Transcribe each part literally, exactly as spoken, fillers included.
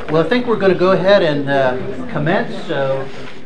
Well, I think we're going to go ahead and uh, commence, so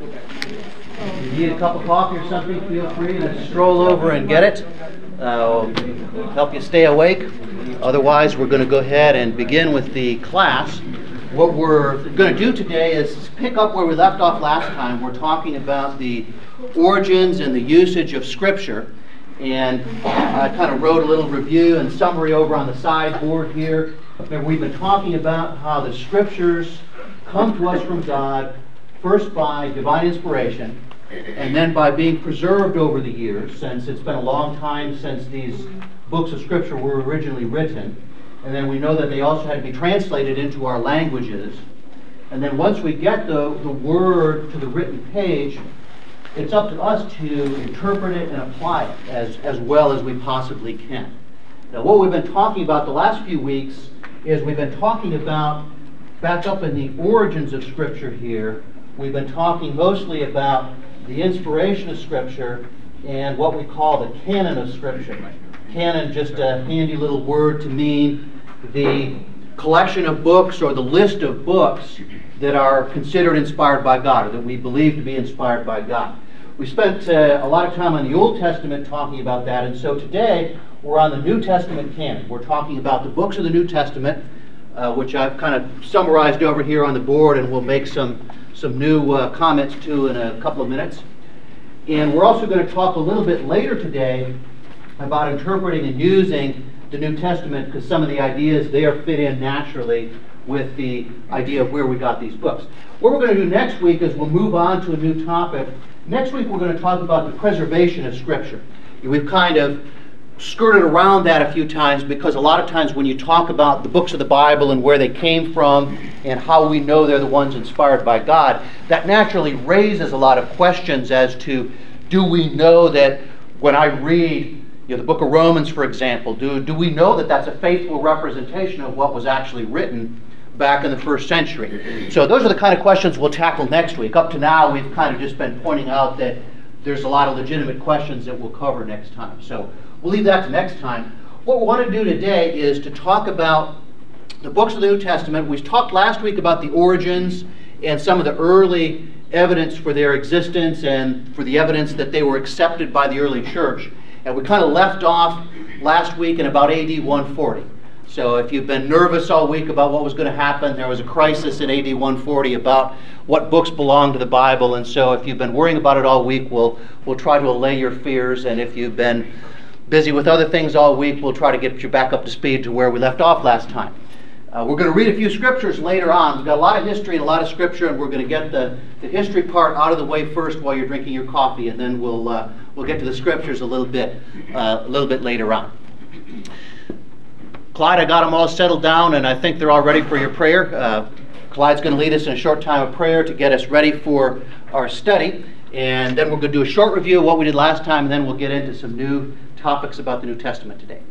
if you need a cup of coffee or something, feel free to stroll over and get it. Uh, we'll help you stay awake. Otherwise, we're going to go ahead and begin with the class. What we're going to do today is pick up where we left off last time. We're talking about the origins and the usage of Scripture. And I kind of wrote a little review and summary over on the sideboard here. Remember, we've been talking about how the Scriptures come to us from God, first by divine inspiration, and then by being preserved over the years, since it's been a long time since these books of Scripture were originally written. And then we know that they also had to be translated into our languages. And then once we get the, the Word to the written page, it's up to us to interpret it and apply it as, as well as we possibly can. Now, what we've been talking about the last few weeks is we've been talking about, back up in the origins of Scripture here, we've been talking mostly about the inspiration of Scripture and what we call the canon of Scripture. Canon, just a handy little word to mean the collection of books or the list of books that are considered inspired by God, or that we believe to be inspired by God. We spent uh, a lot of time on the Old Testament talking about that, and so today we're on the New Testament canon. We're talking about the books of the New Testament, uh, which I've kind of summarized over here on the board, and we'll make some, some new uh, comments to in a couple of minutes. And we're also going to talk a little bit later today about interpreting and using the New Testament, because some of the ideas there fit in naturally with the idea of where we got these books. What we're going to do next week is we'll move on to a new topic. Next week we're going to talk about the preservation of Scripture. We've kind of skirted around that a few times, because a lot of times when you talk about the books of the Bible and where they came from and how we know they're the ones inspired by God, that naturally raises a lot of questions as to, do we know that when I read you know, the book of Romans, for example, do, do we know that that's a faithful representation of what was actually written back in the first century? So those are the kind of questions we'll tackle next week. Up to now, we've kind of just been pointing out that there's a lot of legitimate questions that we'll cover next time. So we'll leave that to next time. What we want to do today is to talk about the books of the New Testament. We talked last week about the origins and some of the early evidence for their existence and for the evidence that they were accepted by the early church. And we kind of left off last week in about A D one forty. So if you've been nervous all week about what was going to happen, there was a crisis in A D one forty about what books belong to the Bible. And so if you've been worrying about it all week, we'll, we'll try to allay your fears. And if you've been busy with other things all week, we'll try to get you back up to speed to where we left off last time. Uh, we're going to read a few scriptures later on. We've got a lot of history and a lot of scripture, and we're going to get the, the history part out of the way first while you're drinking your coffee, and then we'll uh, we'll get to the scriptures a little bit uh, a little bit later on. Clyde, I got them all settled down, and I think they're all ready for your prayer. Uh, Clyde's going to lead us in a short time of prayer to get us ready for our study, and then we're going to do a short review of what we did last time, and then we'll get into some new topics about the New Testament today.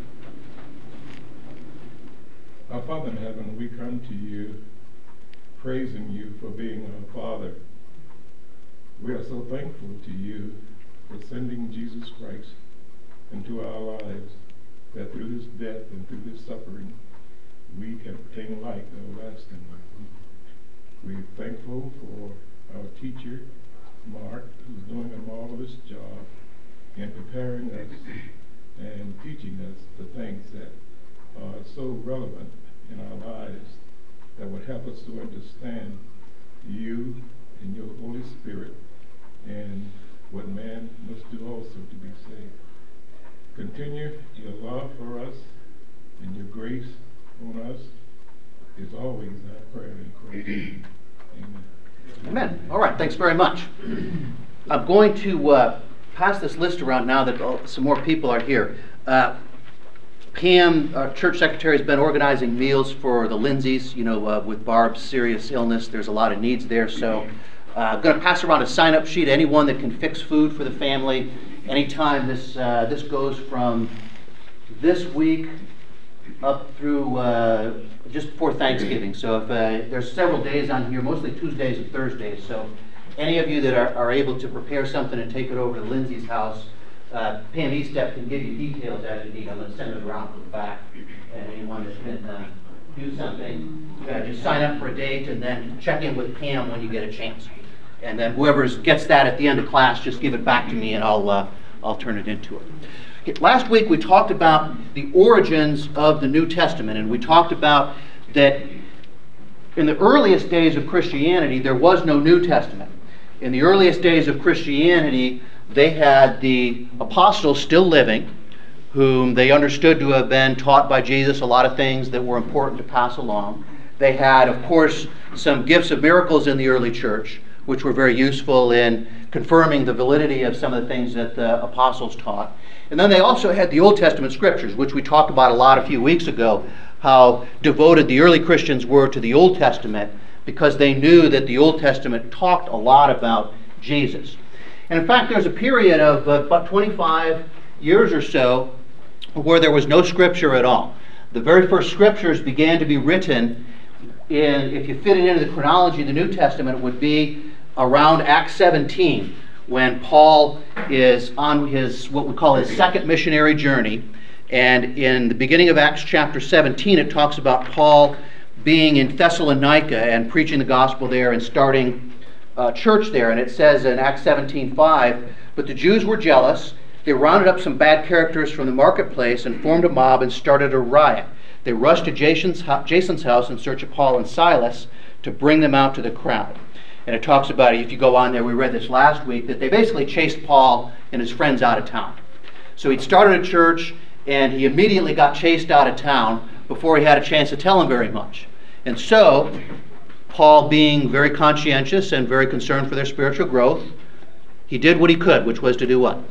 Our Father in heaven, we come to you praising you for being our Father. We are so thankful to you for sending Jesus Christ into our lives, that through his death and through his suffering, we can obtain life, everlasting life. We're thankful for our teacher, Mark, who's doing a marvelous job in preparing us and teaching us the things that are so relevant in our lives that would help us to understand you and your Holy Spirit and what man must do also to be saved. Continue your love for us and your grace on us is always our prayer in Christ. Amen. Amen. All right, thanks very much. I'm going to uh, pass this list around now that uh, some more people are here. Uh, Pam, our church secretary, has been organizing meals for the Lindsays. You know, uh, with Barb's serious illness, there's a lot of needs there. So uh, I'm going to pass around a sign-up sheet. Anyone that can fix food for the family, anytime. This uh, this goes from this week up through uh, just before Thanksgiving. So if uh, there's several days on here, mostly Tuesdays and Thursdays. So any of you that are, are able to prepare something and take it over to Lindsay's house, Uh, Pam Estep can give you details as you need. I'm going to send it around to the back, and anyone that can uh, do something, uh, just sign up for a date and then check in with Pam when you get a chance. And then whoever gets that at the end of class, just give it back to me and I'll, uh, I'll turn it into it. Okay, last week we talked about the origins of the New Testament, and we talked about that in the earliest days of Christianity there was no New Testament. In the earliest days of Christianity they had the apostles still living, whom they understood to have been taught by Jesus a lot of things that were important to pass along. They had, of course, some gifts of miracles in the early church, which were very useful in confirming the validity of some of the things that the apostles taught. And then they also had the Old Testament scriptures, which we talked about a lot a few weeks ago, how devoted the early Christians were to the Old Testament because they knew that the Old Testament talked a lot about Jesus. And in fact, there's a period of uh, about twenty-five years or so where there was no scripture at all. The very first scriptures began to be written in, if you fit it into the chronology of the New Testament, it would be around Acts seventeen, when Paul is on his, what we call his second missionary journey. And in the beginning of Acts chapter seventeen, it talks about Paul being in Thessalonica and preaching the gospel there and starting uh, church there. And it says in Acts seventeen five, "But the Jews were jealous. They rounded up some bad characters from the marketplace and formed a mob and started a riot. They rushed to Jason's, Jason's house in search of Paul and Silas to bring them out to the crowd." And it talks about, if you go on there, we read this last week, that they basically chased Paul and his friends out of town. So he'd started a church and he immediately got chased out of town before he had a chance to tell them very much. And so, Paul, being very conscientious and very concerned for their spiritual growth, he did what he could, which was to do what?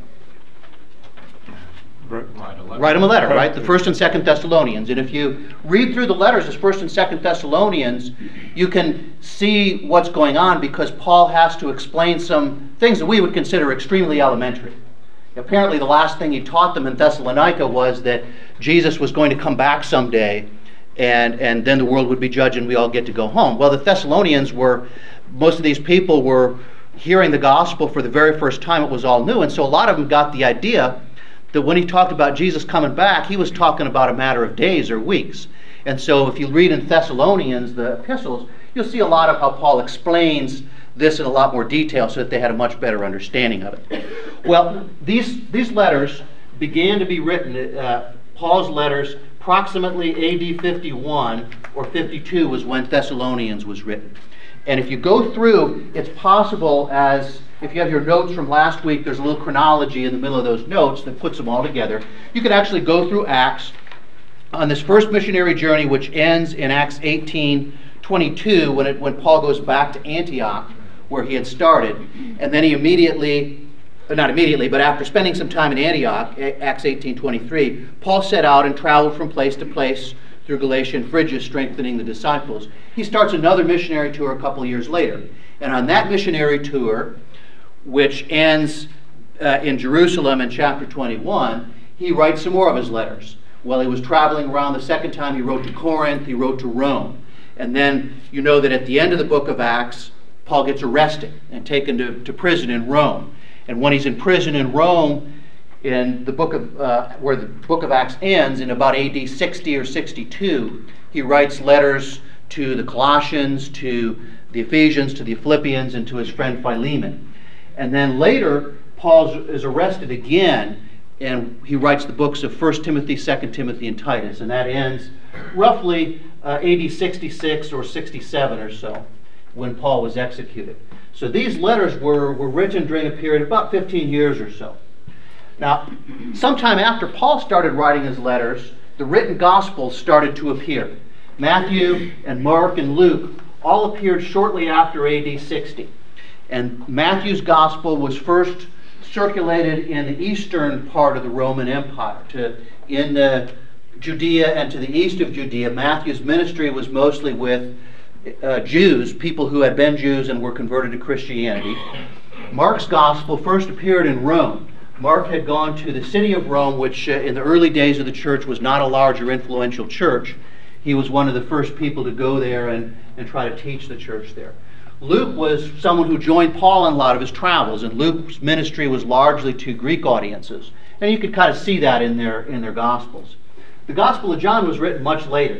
Write them a letter, right? The First and Second Thessalonians. And if you read through the letters of First and Second Thessalonians, you can see what's going on because Paul has to explain some things that we would consider extremely elementary. Apparently the last thing he taught them in Thessalonica was that Jesus was going to come back someday and, and then the world would be judged and we all get to go home. Well, the Thessalonians were, most of these people were hearing the gospel for the very first time. It was all new. And so a lot of them got the idea that when he talked about Jesus coming back, he was talking about a matter of days or weeks. And so if you read in Thessalonians, the epistles, you'll see a lot of how Paul explains this in a lot more detail so that they had a much better understanding of it. Well, these, these letters began to be written, uh, Paul's letters, approximately A D fifty-one or fifty-two was when Thessalonians was written. And if you go through, it's possible, as if you have your notes from last week, there's a little chronology in the middle of those notes that puts them all together. You could actually go through Acts on this first missionary journey, which ends in Acts eighteen twenty-two, when, it, when Paul goes back to Antioch, where he had started. And then he immediately, not immediately, but after spending some time in Antioch, Acts eighteen twenty-three, Paul set out and traveled from place to place through Galatia and Phrygia, strengthening the disciples. He starts another missionary tour a couple of years later. And on that missionary tour, which ends uh, in Jerusalem in chapter twenty-one, he writes some more of his letters. While he was traveling around the second time, he wrote to Corinth, he wrote to Rome. And then you know that at the end of the book of Acts, Paul gets arrested and taken to, to prison in Rome. And when he's in prison in Rome, in the book of uh, where the book of Acts ends in about A D sixty or sixty-two, he writes letters to the Colossians, to the Ephesians, to the Philippians, and to his friend Philemon. And then later, Paul is arrested again, and he writes the books of First Timothy, Second Timothy, and Titus. And that ends roughly uh, A D sixty-six or sixty-seven or so, when Paul was executed. So these letters were, were written during a period of about fifteen years or so. Now, sometime after Paul started writing his letters, the written Gospels started to appear. Matthew and Mark and Luke all appeared shortly after A D sixty. And Matthew's Gospel was first circulated in the eastern part of the Roman Empire, to in uh, Judea and to the east of Judea. Matthew's ministry was mostly with uh, Jews, people who had been Jews and were converted to Christianity. Mark's Gospel first appeared in Rome. Mark had gone to the city of Rome, which uh, in the early days of the church was not a large or influential church. He was one of the first people to go there and, and try to teach the church there. Luke was someone who joined Paul in a lot of his travels, and Luke's ministry was largely to Greek audiences. And you could kind of see that in their, in their Gospels. The Gospel of John was written much later.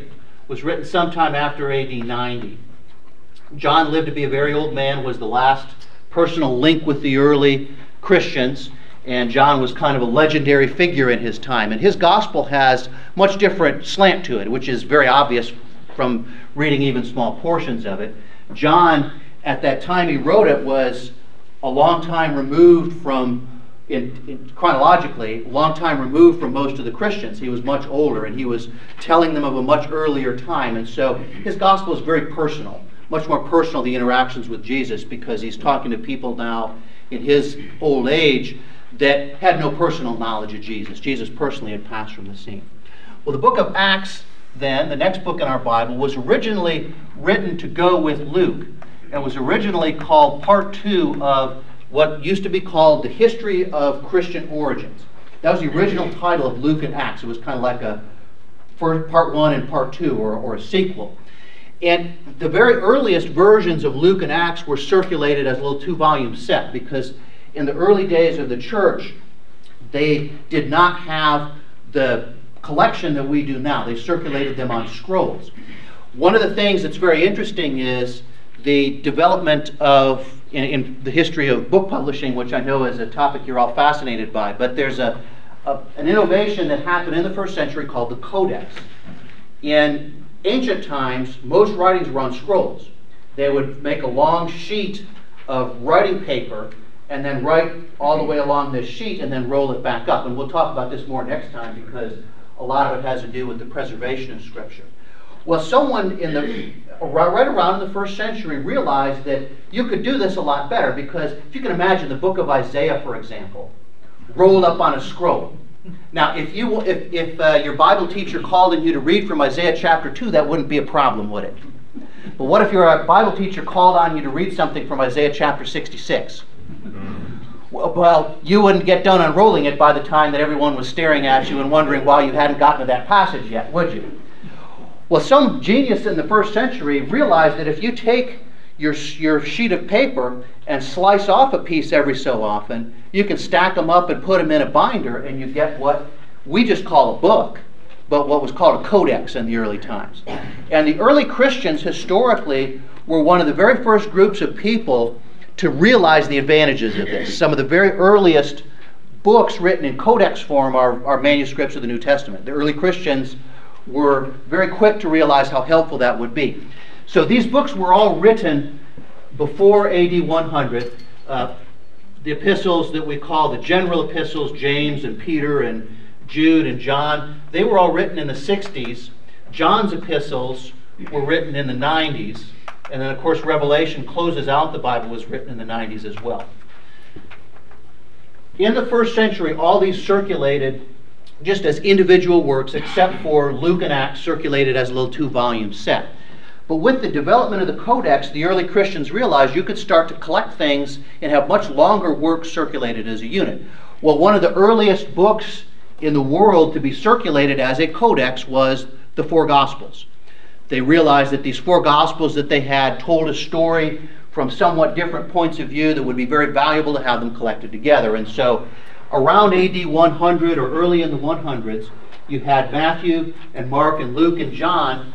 was written sometime after A D ninety. John lived to be a very old man, was the last personal link with the early Christians, and John was kind of a legendary figure in his time. And his gospel has much different slant to it, which is very obvious from reading even small portions of it. John, at that time he wrote it, was a long time removed from, in, in, chronologically, a long time removed from most of the Christians. He was much older, and he was telling them of a much earlier time. And so his gospel is very personal, much more personal, the interactions with Jesus, because he's talking to people now in his old age that had no personal knowledge of Jesus. Jesus personally had passed from the scene. Well, the book of Acts, then, the next book in our Bible, was originally written to go with Luke, and was originally called part two of what used to be called the History of Christian Origins. That was the original title of Luke and Acts. It was kind of like a first part one and part two, or, or a sequel. And the very earliest versions of Luke and Acts were circulated as a little two-volume set, because in the early days of the church, they did not have the collection that we do now. They circulated them on scrolls. One of the things that's very interesting is the development of, in, in the history of book publishing, which I know is a topic you're all fascinated by, but there's a, a an innovation that happened in the first century called the Codex. In ancient times, most writings were on scrolls. They would make a long sheet of writing paper and then write all the way along this sheet and then roll it back up. And we'll talk about this more next time, because a lot of it has to do with the preservation of Scripture. Well, someone in the right around in the first century realized that you could do this a lot better, because if you can imagine the book of Isaiah, for example, rolled up on a scroll. Now, if you if, if uh, your Bible teacher called on you to read from Isaiah chapter two, that wouldn't be a problem, would it? But what if your Bible teacher called on you to read something from Isaiah chapter sixty-six? Well, well, you wouldn't get done unrolling it by the time that everyone was staring at you and wondering why you hadn't gotten to that passage yet, would you? Well, some genius in the first century realized that if you take your, your sheet of paper and slice off a piece every so often, you can stack them up and put them in a binder, and you get what we just call a book, but what was called a codex in the early times. And the early Christians historically were one of the very first groups of people to realize the advantages of this. Some of the very earliest books written in codex form are, are manuscripts of the New Testament. The early Christians were very quick to realize how helpful that would be. So these books were all written before A D one hundred. Uh, the epistles that we call the general epistles, James and Peter and Jude and John, they were all written in the sixties. John's epistles were written in the nineties. And then, of course, Revelation closes out the Bible, was written in the nineties as well. In the first century, all these circulated just as individual works, except for Luke and Acts circulated as a little two-volume set. But with the development of the Codex, the early Christians realized you could start to collect things and have much longer works circulated as a unit. Well, one of the earliest books in the world to be circulated as a codex was the four Gospels. They realized that these four Gospels that they had told a story from somewhat different points of view that would be very valuable to have them collected together. And so around A D one hundred, or early in the one hundreds, you had Matthew and Mark and Luke and John,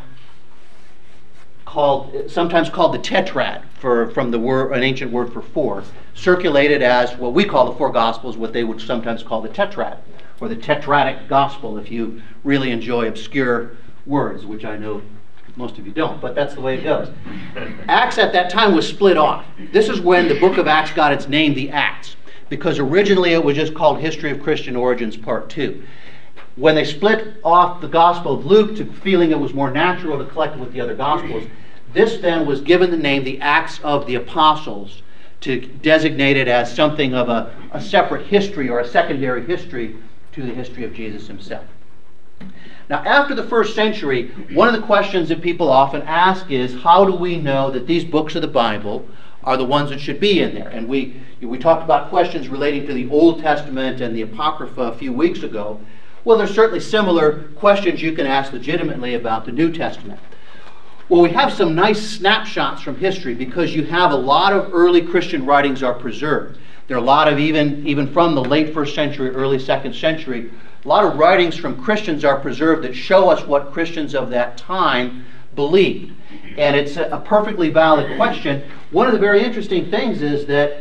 called sometimes called the Tetrad, for from the word, an ancient word for four, circulated as what we call the four Gospels, what they would sometimes call the Tetrad, or the Tetradic Gospel, if you really enjoy obscure words, which I know most of you don't, but that's the way it goes. Acts at that time was split off. This is when the book of Acts got its name, the Acts, because originally it was just called History of Christian Origins Part two. When they split off the Gospel of Luke, to feeling it was more natural to collect it with the other Gospels, this then was given the name the Acts of the Apostles, to designate it as something of a, a separate history, or a secondary history to the history of Jesus himself. Now, after the first century, one of the questions that people often ask is, how do we know that these books of the Bible are the ones that should be in there? And we we talked about questions relating to the Old Testament and the Apocrypha a few weeks ago. Well, there's certainly similar questions you can ask legitimately about the New Testament. Well, we have some nice snapshots from history, because you have a lot of early Christian writings are preserved. There are a lot of, even, even from the late first century, early second century, a lot of writings from Christians are preserved that show us what Christians of that time believed. And it's a, a perfectly valid question. One of the very interesting things is that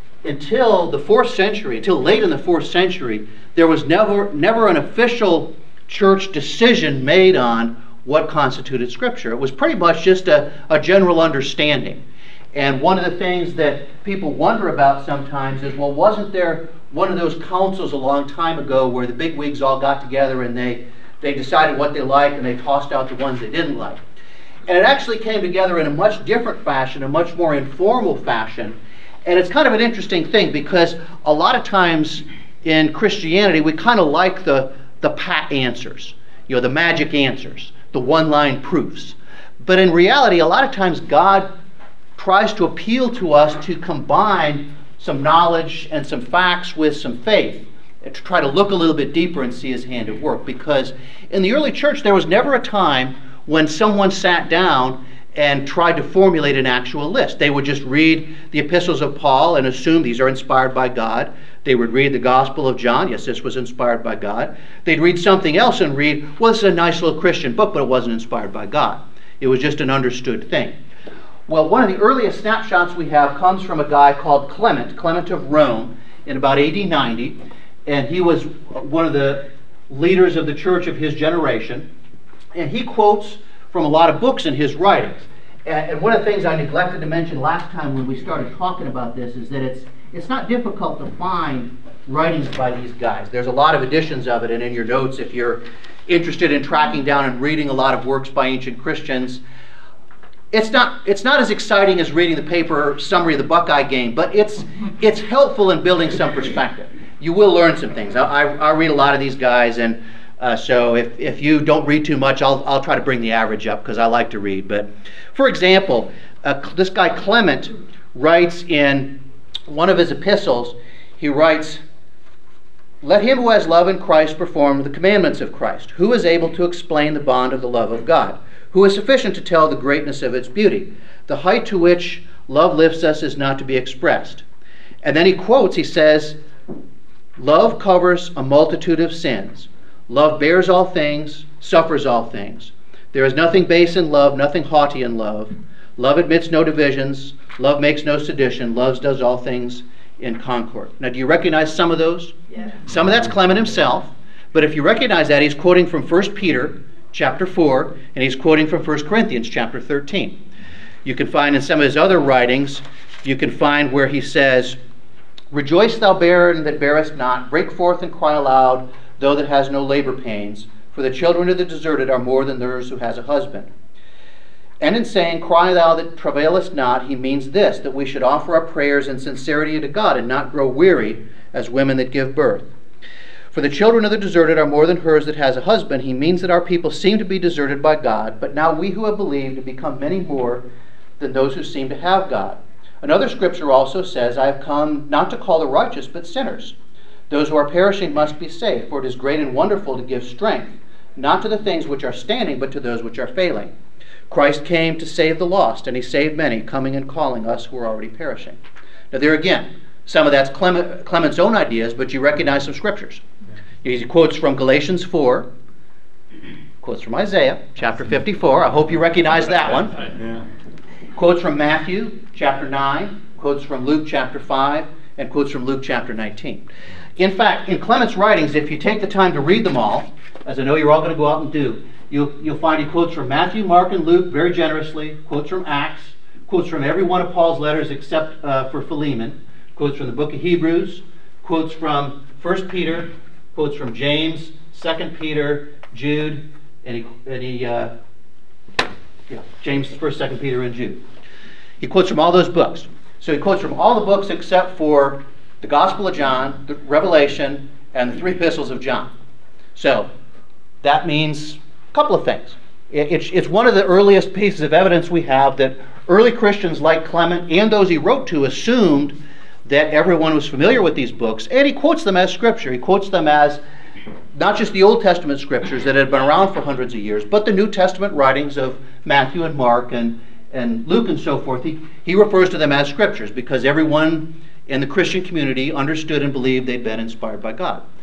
until the fourth century, until late in the fourth century, there was never, never an official church decision made on what constituted Scripture. It was pretty much just a, a general understanding. And one of the things that people wonder about sometimes is, well, wasn't there one of those councils a long time ago where the bigwigs all got together and they, they decided what they liked and they tossed out the ones they didn't like? And it actually came together in a much different fashion, a much more informal fashion. And it's kind of an interesting thing because a lot of times in Christianity we kind of like the, the pat answers, you know, the magic answers, the one-line proofs. But in reality, a lot of times God tries to appeal to us to combine some knowledge and some facts with some faith, and to try to look a little bit deeper and see His hand at work. Because in the early church there was never a time when someone sat down and tried to formulate an actual list. They would just read the epistles of Paul and assume these are inspired by God. They would read the Gospel of John. Yes, this was inspired by God. They'd read something else and read, well, this is a nice little Christian book, but it wasn't inspired by God. It was just an understood thing. Well, one of the earliest snapshots we have comes from a guy called Clement, Clement of Rome, in about A D ninety. And he was one of the leaders of the church of his generation. And he quotes from a lot of books in his writings. And one of the things I neglected to mention last time when we started talking about this is that it's it's not difficult to find writings by these guys. There's a lot of editions of it, and in your notes, if you're interested in tracking down and reading a lot of works by ancient Christians, it's not it's not as exciting as reading the paper summary of the Buckeye game, but it's it's helpful in building some perspective. You will learn some things. I, I, I read a lot of these guys, and Uh, so if, if you don't read too much, I'll, I'll try to bring the average up because I like to read. But for example, uh, this guy Clement writes in one of his epistles, he writes, "Let him who has love in Christ perform the commandments of Christ. Who is able to explain the bond of the love of God? Who is sufficient to tell the greatness of its beauty? The height to which love lifts us is not to be expressed." And then he quotes, he says, "Love covers a multitude of sins. Love bears all things, suffers all things. There is nothing base in love, nothing haughty in love. Love admits no divisions. Love makes no sedition. Love does all things in concord." Now, do you recognize some of those? Yeah. Some of that's Clement himself. But if you recognize that, he's quoting from First Peter chapter four, and he's quoting from First Corinthians chapter thirteen. You can find in some of his other writings, you can find where he says, "Rejoice thou barren that bearest not, break forth and cry aloud, though that has no labor pains, for the children of the deserted are more than theirs who has a husband." And in saying, "Cry thou that travailest not," he means this, that we should offer our prayers in sincerity to God and not grow weary as women that give birth. "For the children of the deserted are more than hers that has a husband," he means that our people seem to be deserted by God, but now we who have believed have become many more than those who seem to have God. Another scripture also says, "I have come not to call the righteous, but sinners. Those who are perishing must be saved, for it is great and wonderful to give strength, not to the things which are standing, but to those which are failing. Christ came to save the lost, and he saved many, coming and calling us who are already perishing." Now there again, some of that's Clement, Clement's own ideas, but you recognize some scriptures. He quotes from Galatians four, quotes from Isaiah chapter fifty-four. I hope you recognize that one. Yeah. Quotes from Matthew chapter nine, quotes from Luke chapter five, and quotes from Luke chapter nineteen. In fact, in Clement's writings, if you take the time to read them all, as I know you're all going to go out and do, you'll, you'll find he quotes from Matthew, Mark, and Luke very generously, quotes from Acts, quotes from every one of Paul's letters except uh, for Philemon, quotes from the book of Hebrews, quotes from First Peter, quotes from James, Second Peter, Jude, and he, and he uh, yeah, James, First, Second Peter, and Jude. He quotes from all those books. So he quotes from all the books except for the Gospel of John, the Revelation, and the three epistles of John. So that means a couple of things. It's, it's one of the earliest pieces of evidence we have that early Christians like Clement and those he wrote to assumed that everyone was familiar with these books, and he quotes them as scripture. He quotes them as not just the Old Testament scriptures that had been around for hundreds of years, but the New Testament writings of Matthew and Mark and, and Luke and so forth. He, he refers to them as scriptures because everyone in the Christian community understood and believed they'd been inspired by God.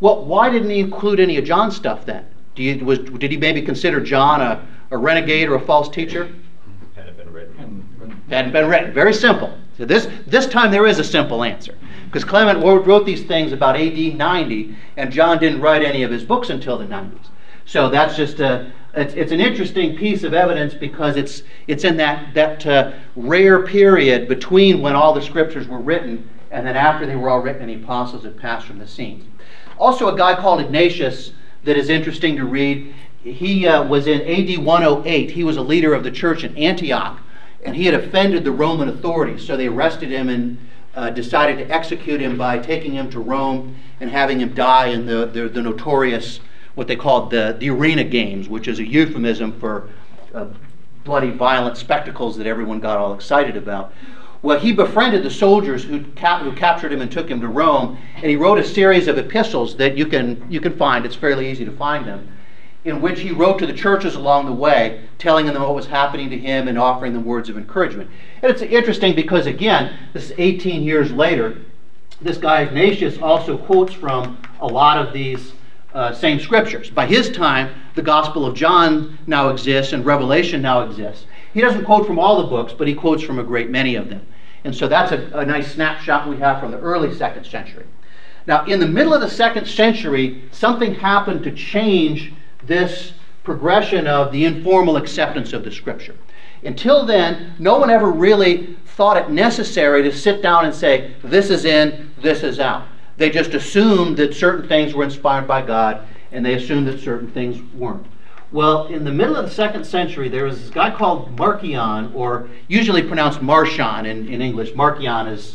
Well, why didn't he include any of John's stuff then? Do you, was, did he maybe consider John a, a renegade or a false teacher? Hadn't been written. Hadn't been written. Very simple. So this, this time there is a simple answer. Because Clement wrote these things about A D ninety, and John didn't write any of his books until the nineties. So that's just a, it's, it's an interesting piece of evidence because it's, it's in that, that uh, rare period between when all the scriptures were written and then after they were all written and the apostles had passed from the scene. Also a guy called Ignatius that is interesting to read. He uh, was in A D one oh eight. He was a leader of the church in Antioch, and he had offended the Roman authorities. So they arrested him and uh, decided to execute him by taking him to Rome and having him die in the, the, the notorious, what they called the, the arena games, which is a euphemism for uh, bloody, violent spectacles that everyone got all excited about. Well, he befriended the soldiers who, cap- who captured him and took him to Rome, and he wrote a series of epistles that you can, you can find. It's fairly easy to find them, in which he wrote to the churches along the way, telling them what was happening to him and offering them words of encouragement. And it's interesting because, again, this is eighteen years later. This guy Ignatius also quotes from a lot of these uh, same scriptures. By his time, the Gospel of John now exists and Revelation now exists. He doesn't quote from all the books, but he quotes from a great many of them. And so that's a, a nice snapshot we have from the early second century. Now, in the middle of the second century, something happened to change this progression of the informal acceptance of the Scripture. Until then, no one ever really thought it necessary to sit down and say, this is in, this is out. They just assumed that certain things were inspired by God, and they assumed that certain things weren't. Well, in the middle of the second century, there was this guy called Marcion, or usually pronounced Marcion in, in English. Marcion is,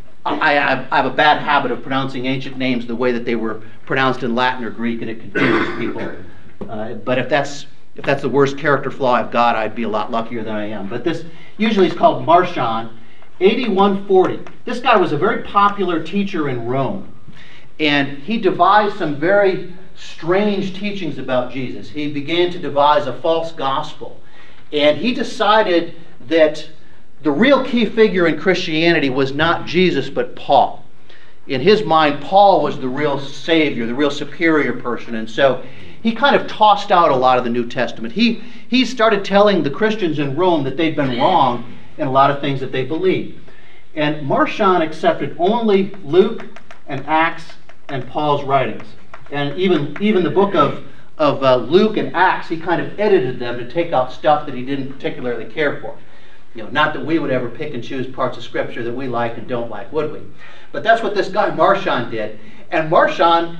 I, I, I have a bad habit of pronouncing ancient names the way that they were pronounced in Latin or Greek, and it confuses people. Uh, but if that's if that's the worst character flaw I've got, I'd be a lot luckier than I am. But this usually is called Marcion, A D one forty. This guy was a very popular teacher in Rome, and he devised some very strange teachings about Jesus. He began to devise a false gospel, and he decided that the real key figure in Christianity was not Jesus but Paul. In his mind, Paul was the real savior, the real superior person, and so he kind of tossed out a lot of the New Testament. He, he started telling the Christians in Rome that they'd been wrong in a lot of things that they believed. And Marcion accepted only Luke and Acts and Paul's writings. And even, even the book of, of uh, Luke and Acts, he kind of edited them to take out stuff that he didn't particularly care for. You know, not that we would ever pick and choose parts of Scripture that we like and don't like, would we? But that's what this guy Marcion did. And Marcion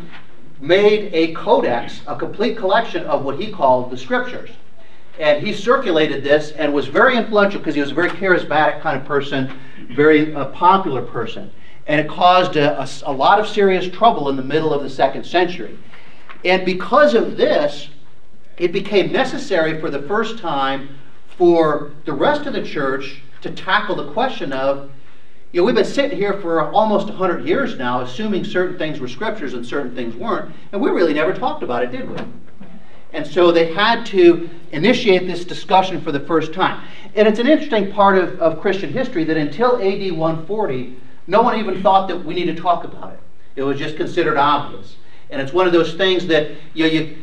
made a codex, a complete collection of what he called the Scriptures. And he circulated this and was very influential because he was a very charismatic kind of person, very uh, popular person. And it caused a, a, a lot of serious trouble in the middle of the second century. And because of this, it became necessary for the first time for the rest of the church to tackle the question of, you know, we've been sitting here for almost one hundred years now, assuming certain things were scriptures and certain things weren't, and we really never talked about it, did we? And so they had to initiate this discussion for the first time. And it's an interesting part of, of Christian history that until A D one forty, no one even thought that we need to talk about it. It was just considered obvious. And it's one of those things that, you know, you,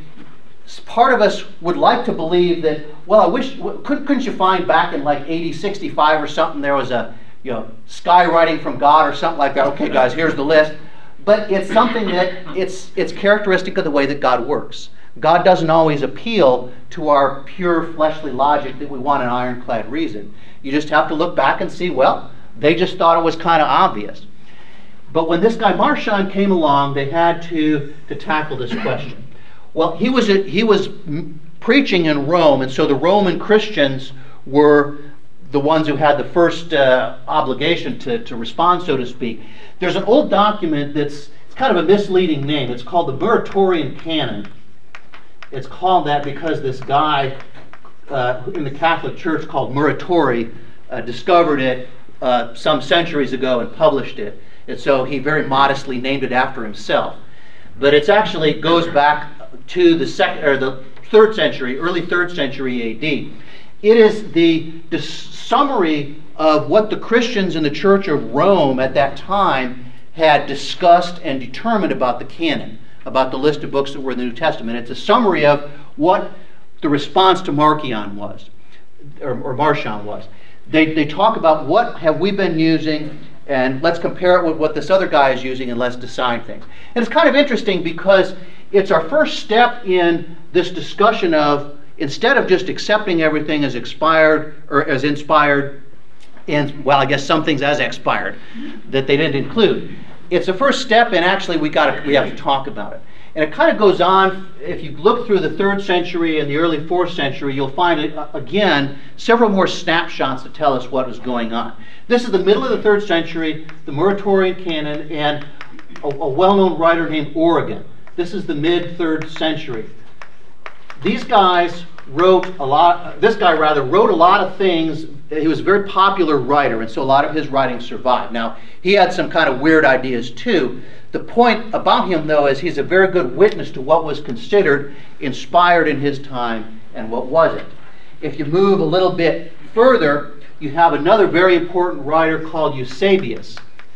part of us would like to believe that, well, I wish, couldn't, couldn't you find back in like A D sixty-five or something, there was a, you know, skywriting from God or something like that. Okay, guys, here's the list. But it's something that it's it's characteristic of the way that God works. God doesn't always appeal to our pure fleshly logic that we want an ironclad reason. You just have to look back and see, well, they just thought it was kind of obvious. But when this guy Marcion came along, they had to, to tackle this question. Well, he was a, he was preaching in Rome, and so the Roman Christians were the ones who had the first uh, obligation to, to respond, so to speak. There's an old document that's it's kind of a misleading name. It's called the Muratorian Canon. It's called that because this guy uh, in the Catholic Church called Muratori uh, discovered it uh, some centuries ago and published it. And so he very modestly named it after himself. But it's actually it goes back to the second or the third century, early third century A D. It is the, the summary of what the Christians in the Church of Rome at that time had discussed and determined about the canon, about the list of books that were in the New Testament. It's a summary of what the response to Marcion was, or, or Marcion was. They, they talk about what have we been using, and let's compare it with what this other guy is using, and let's decide things. And it's kind of interesting because it's our first step in this discussion of, instead of just accepting everything as expired or as inspired, and well, I guess some things as expired that they didn't include. It's the first step, and actually we got we have to talk about it. And it kind of goes on. If you look through the third century and the early fourth century, you'll find, uh, again, several more snapshots that tell us what was going on. This is the middle of the third century, the Muratorian canon, and a, a well-known writer named Origen. This is the mid-third century. These guys wrote a lot, this guy rather, wrote a lot of things. He was a very popular writer, and so a lot of his writings survived. Now, he had some kind of weird ideas too. The point about him, though, is he's a very good witness to what was considered inspired in his time and what wasn't. If you move a little bit further, you have another very important writer called Eusebius.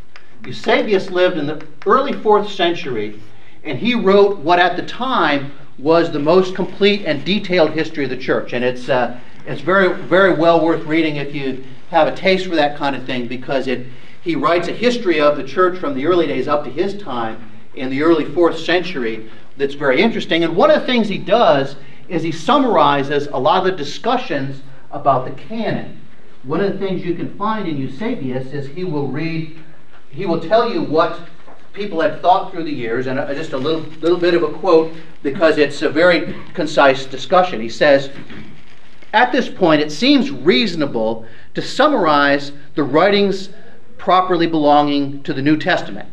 Eusebius lived in the early fourth century, and he wrote what at the time was the most complete and detailed history of the church. And it's uh, it's very, very well worth reading if you have a taste for that kind of thing, because it he writes a history of the church from the early days up to his time in the early fourth century that's very interesting. And one of the things he does is he summarizes a lot of the discussions about the canon. One of the things you can find in Eusebius is he will read, he will tell you what people had thought through the years, and just a little, little bit of a quote because it's a very concise discussion. He says, "At this point, it seems reasonable to summarize the writings properly belonging to the New Testament.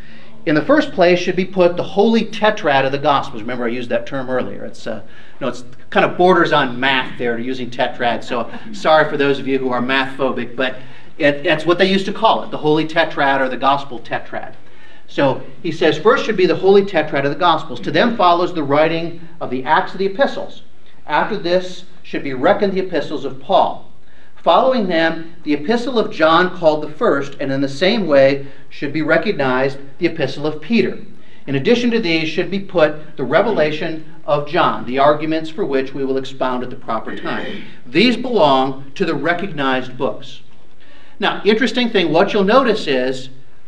In the first place should be put the holy tetrad of the Gospels." Remember, I used that term earlier. It's uh, no, it's kind of borders on math there, using tetrad. So sorry for those of you who are math phobic, but it, that's what they used to call it, the holy tetrad or the gospel tetrad. So he says, first should be the holy tetrad of the Gospels. To them follows the writing of the Acts of the Epistles. After this should be reckoned the epistles of Paul. Following them, the epistle of John called the first, and in the same way should be recognized the epistle of Peter. In addition to these should be put the revelation of John, the arguments for which we will expound at the proper time. These belong to the recognized books. Now, interesting thing, what you'll notice is,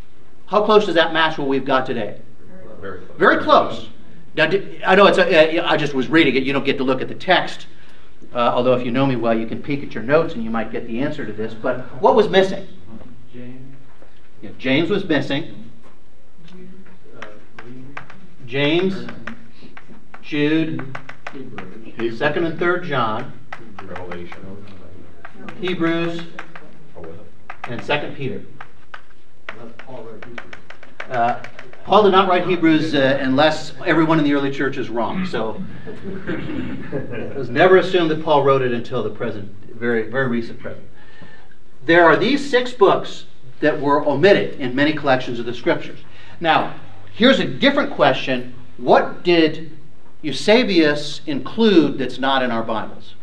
how close does that match what we've got today? Very close. Very close. Now, I know it's a, I just was reading it. You don't get to look at the text. Uh, although if you know me well, you can peek at your notes and you might get the answer to this. But what was missing? James. Yeah, James was missing. James, Jude, Hebrews. Second and Third John, Revelation. Hebrews, Oh, was it? and Second Peter. Let Paul write Hebrews. Uh, Paul did not write Hebrews uh, unless everyone in the early church is wrong. So it was never assumed that Paul wrote it until the present, very, very recent present. There are these six books that were omitted in many collections of the Scriptures. Now, here's a different question. What did Eusebius include that's not in our Bibles?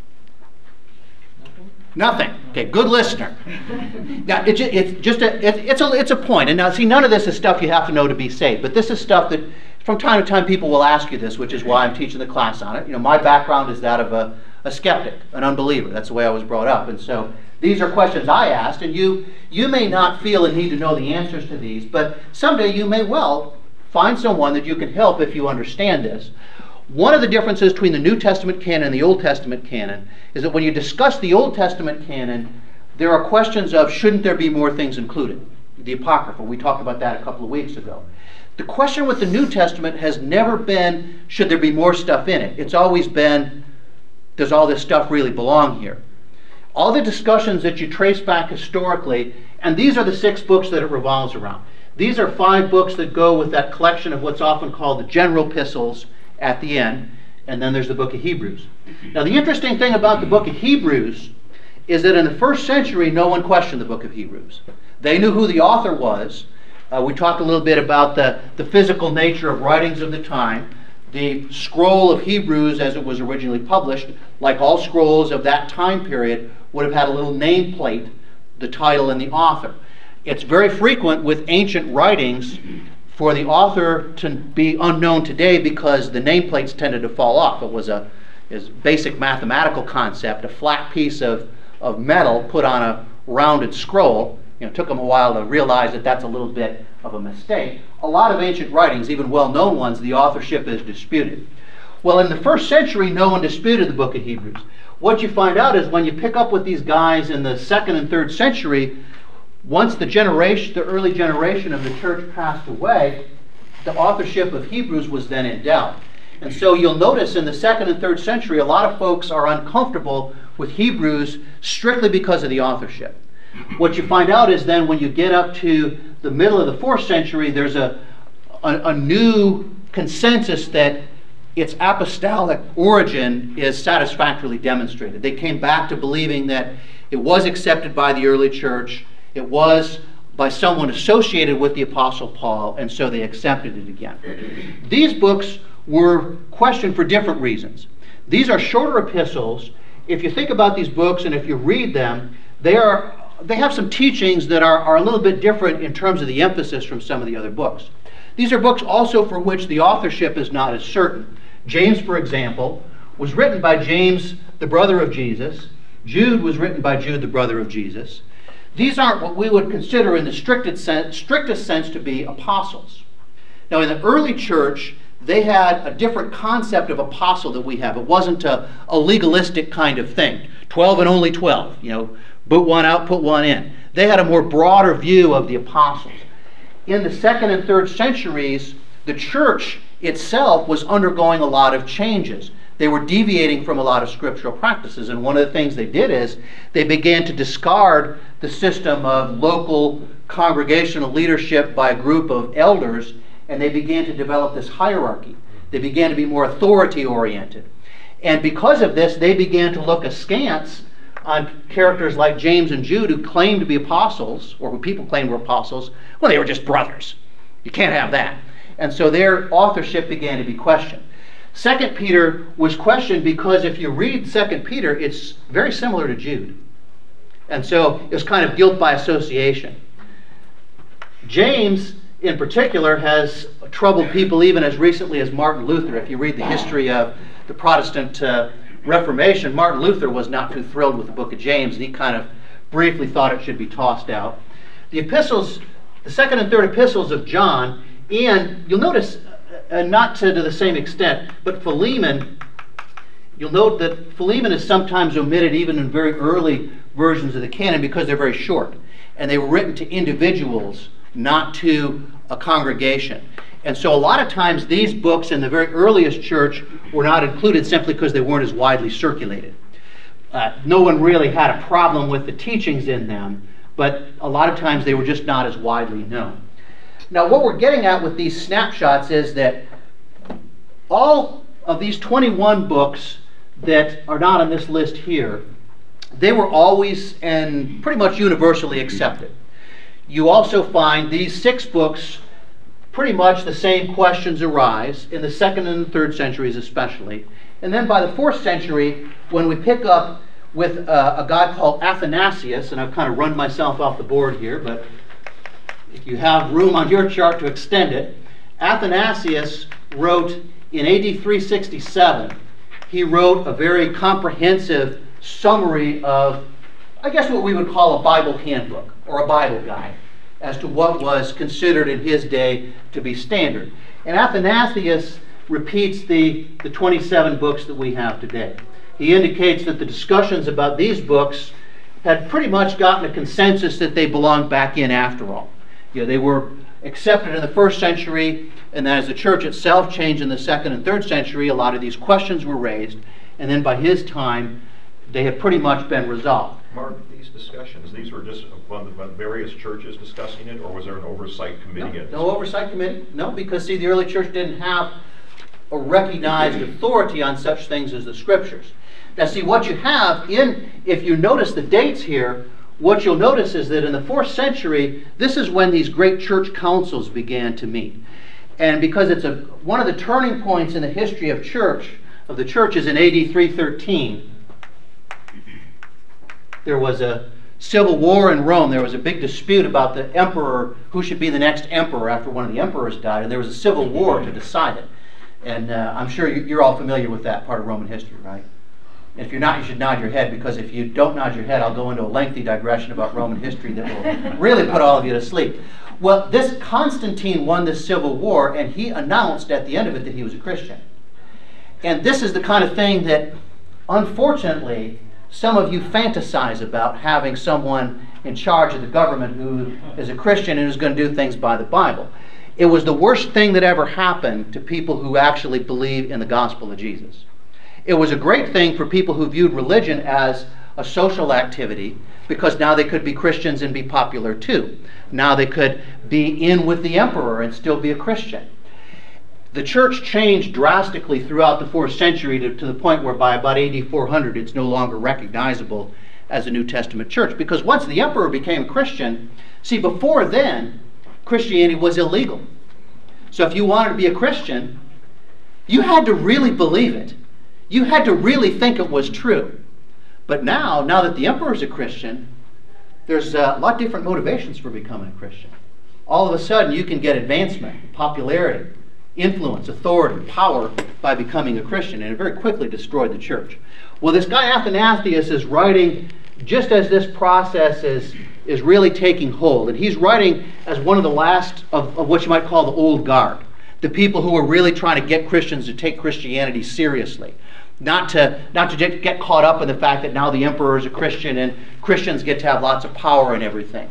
Nothing. Okay, good listener. Now, it, it's just a, it, it's a it's a point. And now, see, none of this is stuff you have to know to be saved. But this is stuff that, from time to time, people will ask you this, which is why I'm teaching the class on it. You know, my background is that of a, a skeptic, an unbeliever. That's the way I was brought up. And so these are questions I asked, and you you may not feel a need to know the answers to these, but someday you may well find someone that you can help if you understand this. One of the differences between the New Testament canon and the Old Testament canon is that when you discuss the Old Testament canon, there are questions of shouldn't there be more things included? The Apocrypha, we talked about that a couple of weeks ago. The question with the New Testament has never been should there be more stuff in it. It's always been does all this stuff really belong here? All the discussions that you trace back historically, and these are the six books that it revolves around. These are five books that go with that collection of what's often called the general epistles at the end, and then there's the book of Hebrews. Now, the interesting thing about the book of Hebrews is that in the first century, no one questioned the book of Hebrews. They knew who the author was. Uh, we talked a little bit about the, the physical nature of writings of the time. The scroll of Hebrews, as it was originally published, like all scrolls of that time period, would have had a little nameplate, the title and the author. It's very frequent with ancient writings for the author to be unknown today because the nameplates tended to fall off. It was a is basic mathematical concept, a flat piece of, of metal put on a rounded scroll. You know, it took them a while to realize that that's a little bit of a mistake. A lot of ancient writings, even well-known ones, the authorship is disputed. Well, in the first century, no one disputed the book of Hebrews. What you find out is when you pick up with these guys in the second and third century, once the generation, the early generation of the church passed away, the authorship of Hebrews was then in doubt. And so you'll notice in the second and third century, a lot of folks are uncomfortable with Hebrews strictly because of the authorship. What you find out is then when you get up to the middle of the fourth century, there's a, a, a new consensus that its apostolic origin is satisfactorily demonstrated. They came back to believing that it was accepted by the early church, it was by someone associated with the Apostle Paul, and so they accepted it again. These books were questioned for different reasons. These are shorter epistles. If you think about these books and if you read them, they are they have some teachings that are, are a little bit different in terms of the emphasis from some of the other books. These are books also for which the authorship is not as certain. James, for example, was written by James, the brother of Jesus. Jude was written by Jude, the brother of Jesus. These aren't what we would consider in the strictest sense, strictest sense to be apostles. Now, in the early church, they had a different concept of apostle that we have. It wasn't a, a legalistic kind of thing. Twelve and only twelve. You know, boot one out, put one in. They had a more broader view of the apostles. In the second and third centuries, the church itself was undergoing a lot of changes. They were deviating from a lot of scriptural practices, and one of the things they did is they began to discard the system of local congregational leadership by a group of elders, and they began to develop this hierarchy. They began to be more authority-oriented. And because of this, they began to look askance on characters like James and Jude who claimed to be apostles, or who people claimed were apostles. Well, they were just brothers. You can't have that. And so their authorship began to be questioned. Second Peter was questioned because if you read Second Peter, it's very similar to Jude. And so it's kind of guilt by association. James, in particular, has troubled people even as recently as Martin Luther. If you read the history of the Protestant uh, Reformation, Martin Luther was not too thrilled with the book of James, and he kind of briefly thought it should be tossed out. The epistles, the second and third epistles of John, and you'll notice, uh, not to, to the same extent, but Philemon, you'll note that Philemon is sometimes omitted even in very early versions of the canon because they're very short. And they were written to individuals, not to a congregation. And so a lot of times these books in the very earliest church were not included simply because they weren't as widely circulated. Uh, no one really had a problem with the teachings in them, but a lot of times they were just not as widely known. Now, what we're getting at with these snapshots is that all of these twenty-one books that are not on this list here, they were always and pretty much universally accepted. You also find these six books, pretty much the same questions arise in the second and the third centuries especially. And then by the fourth century, when we pick up with uh, a guy called Athanasius, and I've kind of run myself off the board here, but if you have room on your chart to extend it, Athanasius wrote in A D three sixty-seven, he wrote a very comprehensive summary of, I guess what we would call a Bible handbook, or a Bible guide, as to what was considered in his day to be standard. And Athanasius repeats the, the twenty-seven books that we have today. He indicates that the discussions about these books had pretty much gotten a consensus that they belonged back in after all. You know, they were accepted in the first century, and then as the church itself changed in the second and third century, a lot of these questions were raised, and then by his time, they had pretty much been resolved. Mark, these discussions, these were just among the various churches discussing it, or was there an oversight committee? No, no oversight committee. No, because see, the early church didn't have a recognized authority on such things as the Scriptures. Now see, what you have in, if you notice the dates here, what you'll notice is that in the fourth century, this is when these great church councils began to meet. And because it's a one of the turning points in the history of church, of the church is in A D three thirteen. There was a civil war in Rome. There was a big dispute about the emperor, who should be the next emperor after one of the emperors died, and there was a civil war to decide it. And uh, I'm sure you're all familiar with that part of Roman history, right? And if you're not, you should nod your head, because if you don't nod your head, I'll go into a lengthy digression about Roman history that will really put all of you to sleep. Well, this Constantine won this civil war, and he announced at the end of it that he was a Christian. And this is the kind of thing that, unfortunately, some of you fantasize about, having someone in charge of the government who is a Christian and is going to do things by the Bible. It was the worst thing that ever happened to people who actually believe in the gospel of Jesus. It was a great thing for people who viewed religion as a social activity, because now they could be Christians and be popular too. Now they could be in with the emperor and still be a Christian. The church changed drastically throughout the fourth century to, to the point where by about A D four hundred it's no longer recognizable as a New Testament church, because once the emperor became a Christian, see, before then, Christianity was illegal. So if you wanted to be a Christian, you had to really believe it. You had to really think it was true. But now, now that the emperor is a Christian, there's a lot different motivations for becoming a Christian. All of a sudden, you can get advancement, popularity, influence, authority, power by becoming a Christian, and it very quickly destroyed the church. Well, this guy Athanasius is writing just as this process is, is really taking hold, and he's writing as one of the last of, of what you might call the old guard, the people who are really trying to get Christians to take Christianity seriously. Not to, not to get caught up in the fact that now the emperor is a Christian and Christians get to have lots of power and everything.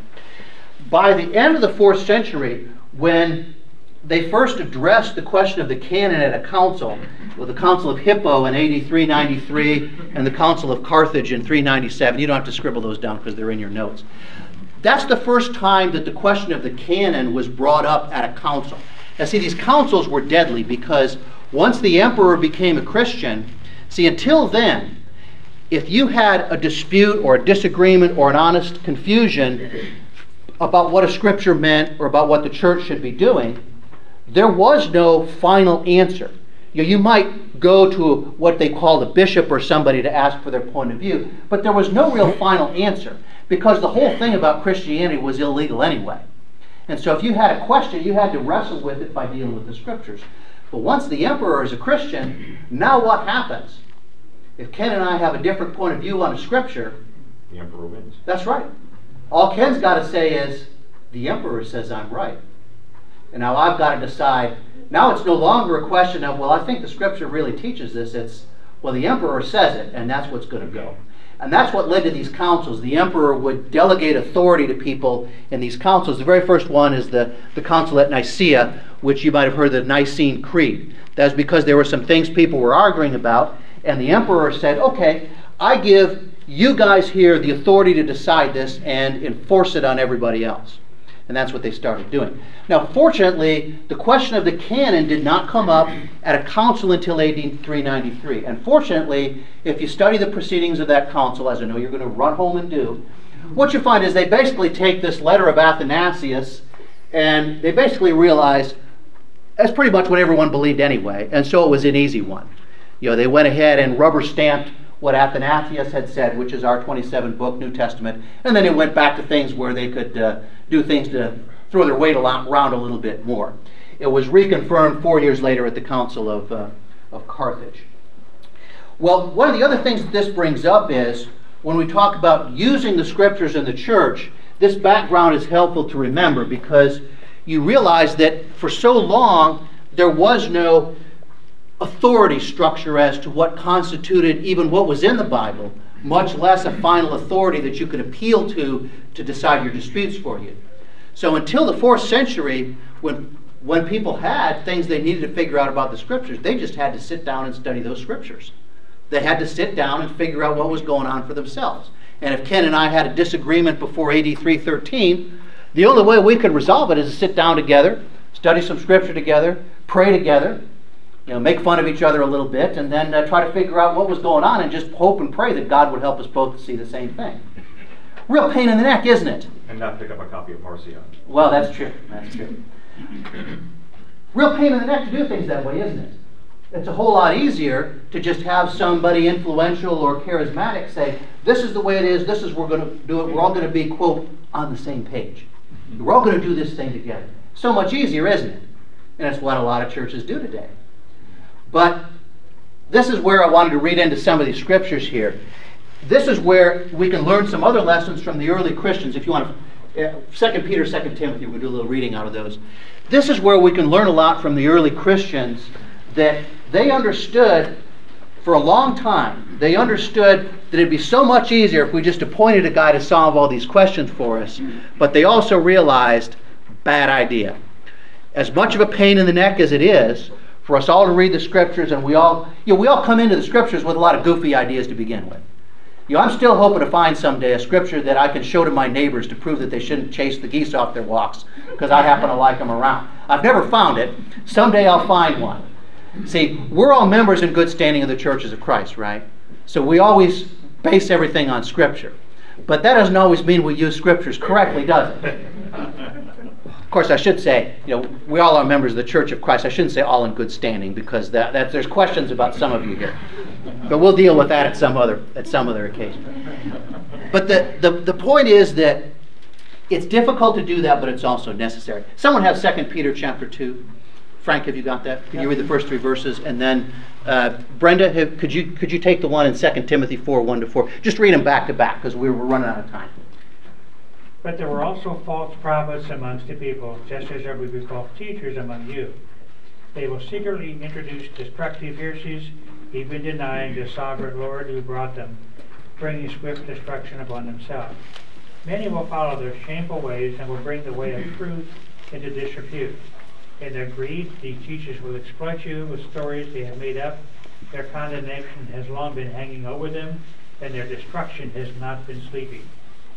By the end of the fourth century, when they first addressed the question of the canon at a council, with the Council of Hippo in A D three ninety-three and the Council of Carthage in three ninety-seven, you don't have to scribble those down because they're in your notes. That's the first time that the question of the canon was brought up at a council. Now see, these councils were deadly, because once the emperor became a Christian, see, until then, if you had a dispute or a disagreement or an honest confusion about what a scripture meant or about what the church should be doing, there was no final answer. You know, you might go to what they call the bishop or somebody to ask for their point of view, but there was no real final answer, because the whole thing about Christianity was illegal anyway. And so if you had a question, you had to wrestle with it by dealing with the scriptures. But once the emperor is a Christian, now what happens? If Ken and I have a different point of view on a scripture, the emperor wins. That's right. All Ken's got to say is, the emperor says I'm right. And now I've got to decide. Now it's no longer a question of, well, I think the scripture really teaches this. It's, well, the emperor says it, and that's what's going to go. And that's what led to these councils. The emperor would delegate authority to people in these councils. The very first one is the, the council at Nicaea, which you might have heard the Nicene Creed. That's because there were some things people were arguing about, and the emperor said, okay, I give you guys here the authority to decide this and enforce it on everybody else. And that's what they started doing. Now, fortunately, the question of the canon did not come up at a council until A D three ninety-three. And fortunately, if you study the proceedings of that council, as I know you're going to run home and do, what you find is they basically take this letter of Athanasius, and they basically realize that's pretty much what everyone believed anyway, and so it was an easy one. You know, they went ahead and rubber stamped what Athanasius had said, which is our twenty-seventh book, New Testament, and then it went back to things where they could uh, do things to throw their weight around a little bit more. It was reconfirmed four years later at the Council of, uh, of Carthage. Well, one of the other things that this brings up is, when we talk about using the scriptures in the church, this background is helpful to remember, because you realize that for so long there was no authority structure as to what constituted even what was in the Bible, much less a final authority that you could appeal to to decide your disputes for you. So until the fourth century, when, when people had things they needed to figure out about the scriptures, they just had to sit down and study those scriptures. They had to sit down and figure out what was going on for themselves. And if Ken and I had a disagreement before A D three thirteen, the only way we could resolve it is to sit down together, study some scripture together, pray together, you know, make fun of each other a little bit, and then uh, try to figure out what was going on and just hope and pray that God would help us both to see the same thing. Real pain in the neck, isn't it? And not pick up a copy of Marcion. Well, that's true. That's true. Real pain in the neck to do things that way, isn't it? It's a whole lot easier to just have somebody influential or charismatic say, this is the way it is, this is we're going to do it, we're all going to be, quote, on the same page. We're all going to do this thing together. So much easier, isn't it? And that's what a lot of churches do today. But this is where I wanted to read into some of these scriptures here. This is where we can learn some other lessons from the early Christians. If you want to, uh, Second Peter, Second Timothy, we'll do a little reading out of those. This is where we can learn a lot from the early Christians, that they understood for a long time, they understood that it'd be so much easier if we just appointed a guy to solve all these questions for us. But they also realized, bad idea. As much of a pain in the neck as it is for us all to read the scriptures, and we all, you know, we all come into the scriptures with a lot of goofy ideas to begin with. You know, I'm still hoping to find someday a scripture that I can show to my neighbors to prove that they shouldn't chase the geese off their walks because I happen to like them around. I've never found it. Someday I'll find one. See, we're all members in good standing of the churches of Christ, right? So we always base everything on Scripture. But that doesn't always mean we use Scriptures correctly, does it? Of course, I should say, you know, we all are members of the Church of Christ. I shouldn't say all in good standing because that, that there's questions about some of you here. But we'll deal with that at some other at some other occasion. But the, the, the point is that it's difficult to do that, but it's also necessary. Someone have Second Peter chapter two. Frank, have you got that? Can you read the first three verses? And then, uh, Brenda, have, could you could you take the one in Second Timothy four, one to four? Just read them back to back because we were running out of time. But there were also false prophets amongst the people, just as there will be false teachers among you. They will secretly introduce destructive heresies, even denying the sovereign Lord who brought them, bringing swift destruction upon themselves. Many will follow their shameful ways and will bring the way of truth into disrepute. In their greed, these teachers will exploit you with stories they have made up. Their condemnation has long been hanging over them, and their destruction has not been sleeping.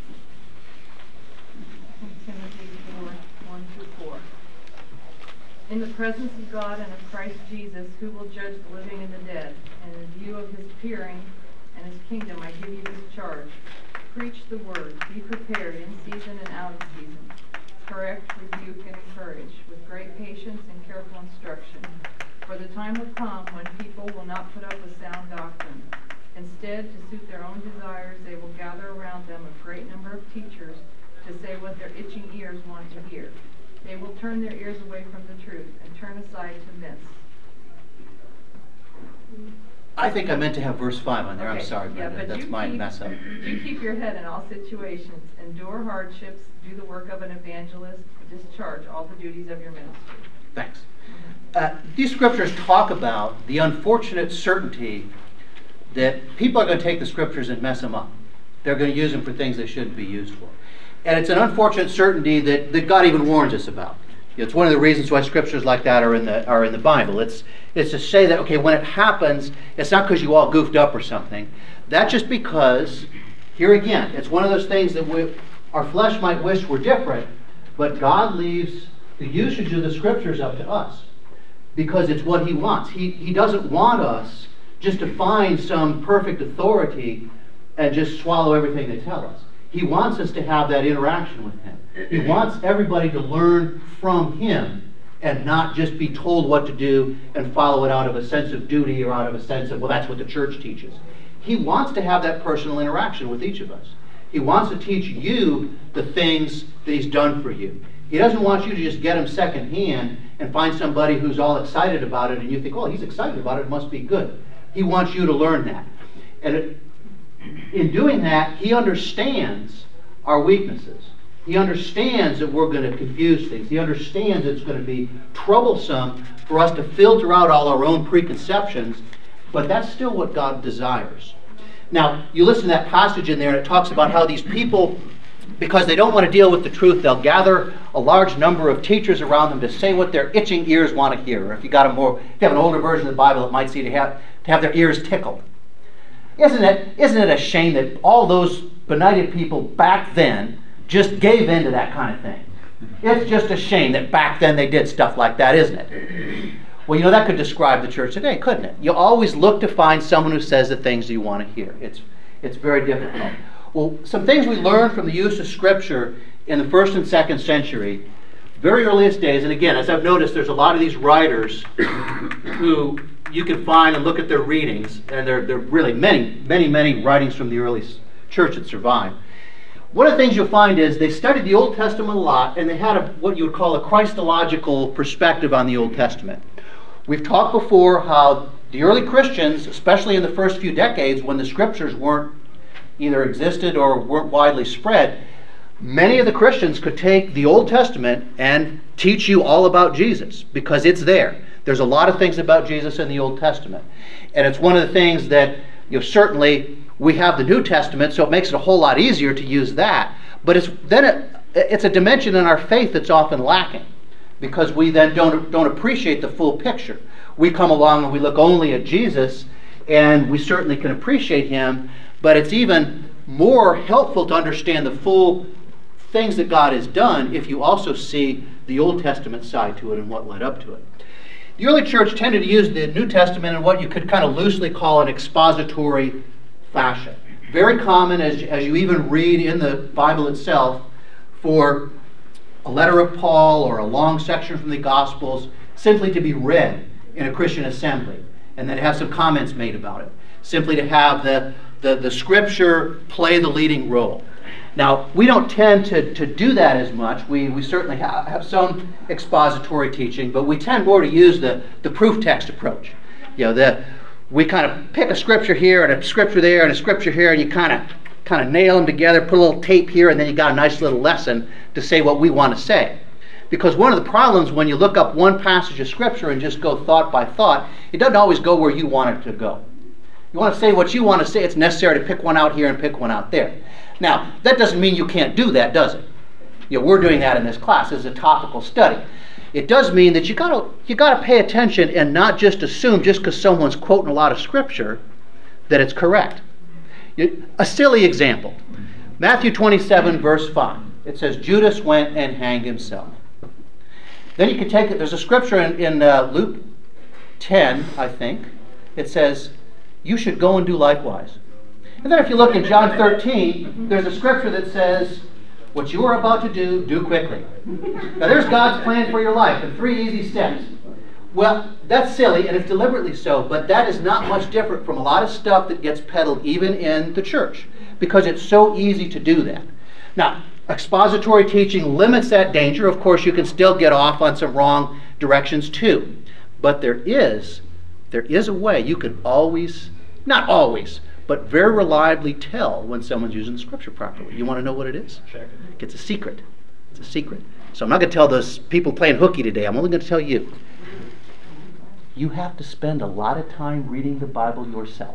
Timothy four, one through four. In the presence of God and of Christ Jesus, who will judge the living and the dead, and in view of his appearing and his kingdom, I give you this charge. Preach the word, be prepared in season and out of season. Correct, rebuke, and encourage, with great patience and careful instruction. For the time will come when people will not put up with sound doctrine. Instead, to suit their own desires, they will gather around them a great number of teachers to say what their itching ears want to hear. They will turn their ears away from the truth and turn aside to myths. I think I meant to have verse five on there. Okay. I'm sorry, Yeah, Brenda. but That's you my keep- mess up. You keep your head in all situations, endure hardships, do the work of an evangelist, discharge all the duties of your ministry. Thanks. Uh, these scriptures talk about the unfortunate certainty that people are going to take the scriptures and mess them up. They're going to use them for things they shouldn't be used for. And it's an unfortunate certainty that, that God even warns us about. It's one of the reasons why scriptures like that are in the are in the Bible. It's it's to say that, okay, when it happens, it's not because you all goofed up or something. That's just because, here again, it's one of those things that we, our flesh might wish were different, but God leaves the usage of the scriptures up to us because it's what He wants. He He doesn't want us just to find some perfect authority and just swallow everything they tell us. He wants us to have that interaction with Him. He wants everybody to learn from Him and not just be told what to do and follow it out of a sense of duty or out of a sense of, well, that's what the church teaches. He wants to have that personal interaction with each of us. He wants to teach you the things that He's done for you. He doesn't want you to just get Him secondhand and find somebody who's all excited about it and you think, oh, he's excited about it, it must be good. He wants you to learn that. And it, in doing that, He understands our weaknesses. He understands that we're going to confuse things. He understands it's going to be troublesome for us to filter out all our own preconceptions, but that's still what God desires. Now, you listen to that passage in there, and it talks about how these people, because they don't want to deal with the truth, they'll gather a large number of teachers around them to say what their itching ears want to hear. Or if you got a more, if you have an older version of the Bible, it might say to have to have their ears tickled. Isn't it, isn't it a shame that all those benighted people back then just gave in to that kind of thing? It's just a shame that back then they did stuff like that, isn't it? Well, you know, that could describe the church today, couldn't it? You always look to find someone who says the things you want to hear. It's, it's very difficult. Well, some things we learned from the use of Scripture in the first and second century, very earliest days, and again, as I've noticed, there's a lot of these writers who you can find and look at their readings, and there, there are really many, many, many writings from the early church that survive. One of the things you'll find is they studied the Old Testament a lot, and they had a, what you would call a Christological perspective on the Old Testament. We've talked before how the early Christians, especially in the first few decades when the scriptures weren't either existed or weren't widely spread, many of the Christians could take the Old Testament and teach you all about Jesus because it's there. There's a lot of things about Jesus in the Old Testament. And it's one of the things that, you know, certainly we have the New Testament, so it makes it a whole lot easier to use that. But it's then it, it's a dimension in our faith that's often lacking because we then don't, don't appreciate the full picture. We come along and we look only at Jesus, and we certainly can appreciate him, but it's even more helpful to understand the full things that God has done if you also see the Old Testament side to it and what led up to it. The early church tended to use the New Testament in what you could kind of loosely call an expository fashion. Very common, as, as you even read in the Bible itself, for a letter of Paul or a long section from the Gospels simply to be read in a Christian assembly and then have some comments made about it. Simply to have the, the, the Scripture play the leading role. Now, we don't tend to, to do that as much. We, we certainly have, have some expository teaching, but we tend more to use the, the proof text approach. You know, the, we kind of pick a scripture here and a scripture there and a scripture here, and you kind of kind of nail them together, put a little tape here, and then you got a nice little lesson to say what we want to say. Because one of the problems when you look up one passage of Scripture and just go thought by thought, it doesn't always go where you want it to go. You want to say what you want to say, it's necessary to pick one out here and pick one out there. Now, that doesn't mean you can't do that, does it? You know, we're doing that in this class as a topical study. It does mean that you gotta you gotta pay attention and not just assume just because someone's quoting a lot of Scripture that it's correct. A silly example. Matthew twenty-seven, verse five. It says, Judas went and hanged himself. Then you can take it, there's a scripture in, in uh, Luke ten, I think. It says, you should go and do likewise. And then if you look in John thirteen, there's a scripture that says, what you are about to do, do quickly. Now there's God's plan for your life in three easy steps. Well, that's silly, and it's deliberately so, but that is not much different from a lot of stuff that gets peddled even in the church, because it's so easy to do that. Now, expository teaching limits that danger. Of course, you can still get off on some wrong directions too. But there is, there is a way you can always, not always, but very reliably tell when someone's using the Scripture properly. You want to know what it is? Check it. It's a secret. It's a secret. So I'm not going to tell those people playing hooky today. I'm only going to tell you. You have to spend a lot of time reading the Bible yourself.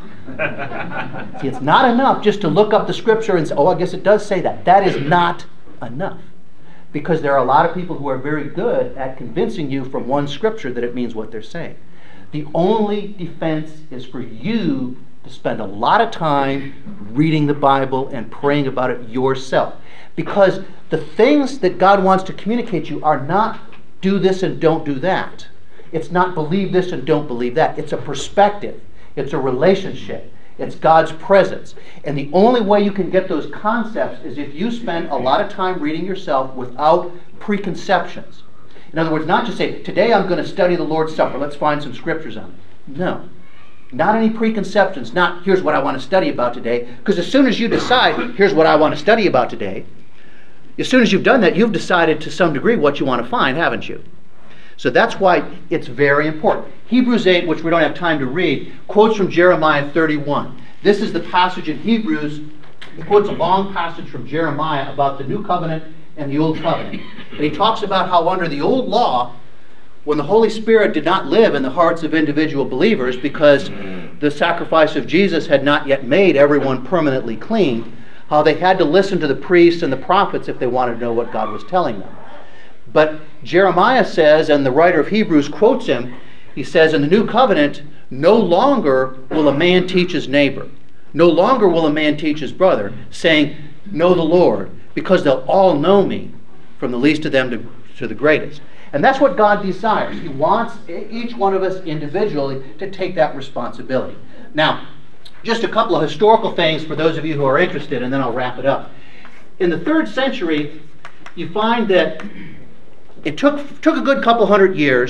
See, it's not enough just to look up the Scripture and say, oh, I guess it does say that. That is not enough. Because there are a lot of people who are very good at convincing you from one Scripture that it means what they're saying. The only defense is for you to spend a lot of time reading the Bible and praying about it yourself. Because the things that God wants to communicate to you are not do this and don't do that. It's not believe this and don't believe that. It's a perspective. It's a relationship. It's God's presence. And the only way you can get those concepts is if you spend a lot of time reading yourself without preconceptions. In other words, not just say, today I'm going to study the Lord's Supper. Let's find some scriptures on it. No. Not any preconceptions. Not, here's what I want to study about today. Because as soon as you decide, here's what I want to study about today, as soon as you've done that, you've decided to some degree what you want to find, haven't you? So that's why it's very important. Hebrews eight, which we don't have time to read, quotes from Jeremiah thirty-one. This is the passage in Hebrews. He quotes a long passage from Jeremiah about the New Covenant and the Old Covenant. And he talks about how under the old law, when the Holy Spirit did not live in the hearts of individual believers because the sacrifice of Jesus had not yet made everyone permanently clean, how they had to listen to the priests and the prophets if they wanted to know what God was telling them. But Jeremiah says, and the writer of Hebrews quotes him, he says, in the New Covenant, no longer will a man teach his neighbor. No longer will a man teach his brother, saying, know the Lord, because they'll all know me, from the least of them to, to the greatest. And that's what God desires. He wants each one of us individually to take that responsibility. Now, just a couple of historical things for those of you who are interested, and then I'll wrap it up. In the third century, you find that it took, took a good couple hundred years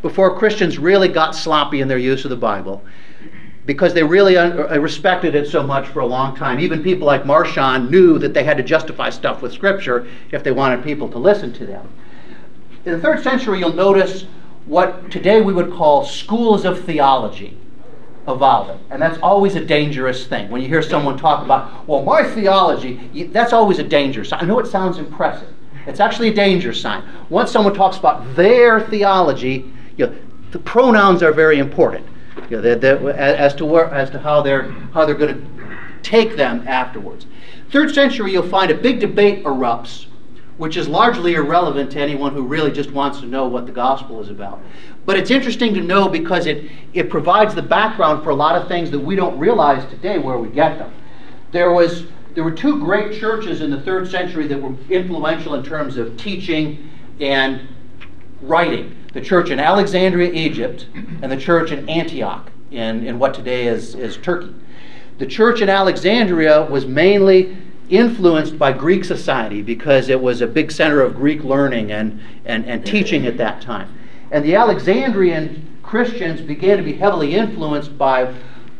before Christians really got sloppy in their use of the Bible, because they really un- respected it so much for a long time. Even people like Marchand knew that they had to justify stuff with Scripture if they wanted people to listen to them. In the third century, you'll notice what today we would call schools of theology evolving. And that's always a dangerous thing. When you hear someone talk about, well, my theology, that's always a danger sign. I know it sounds impressive. It's actually a danger sign. Once someone talks about their theology, you know, the pronouns are very important. You know, they're, they're, as to where, as to how they're how they're going to take them afterwards. Third century, you'll find a big debate erupts, which is largely irrelevant to anyone who really just wants to know what the gospel is about. But it's interesting to know because it it provides the background for a lot of things that we don't realize today where we get them. There was there were two great churches in the third century that were influential in terms of teaching and writing. The church in Alexandria, Egypt, and the church in Antioch, in, in what today is, is Turkey. The church in Alexandria was mainly influenced by Greek society because it was a big center of Greek learning and, and, and teaching at that time. And the Alexandrian Christians began to be heavily influenced by,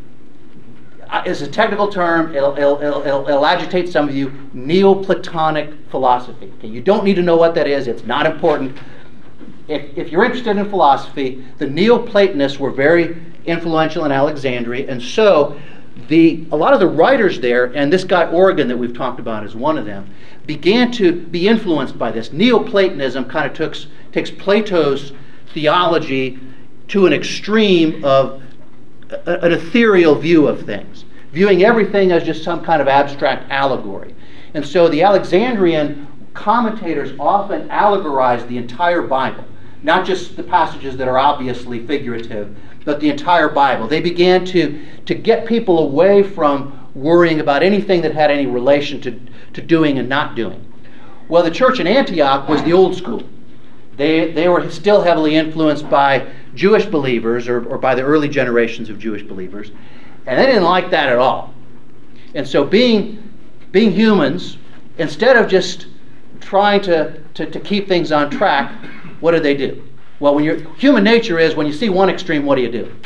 as a technical term, it'll, it'll, it'll, it'll agitate some of you, Neoplatonic philosophy. Okay, you don't need to know what that is. It's not important. If, if you're interested in philosophy, the Neoplatonists were very influential in Alexandria, and so the a lot of the writers there, and this guy Origen that we've talked about is one of them, began to be influenced by this. Neoplatonism kind of takes, takes Plato's theology to an extreme of a, an ethereal view of things, viewing everything as just some kind of abstract allegory. And so the Alexandrian commentators often allegorized the entire Bible, not just the passages that are obviously figurative, but the entire Bible. They began to, to get people away from worrying about anything that had any relation to, to doing and not doing. Well, the church in Antioch was the old school. They, they were still heavily influenced by Jewish believers or, or by the early generations of Jewish believers, and they didn't like that at all. And so being, being humans, instead of just trying to, to, to keep things on track, what do they do? Well, when your human nature is, when you see one extreme, what do you do?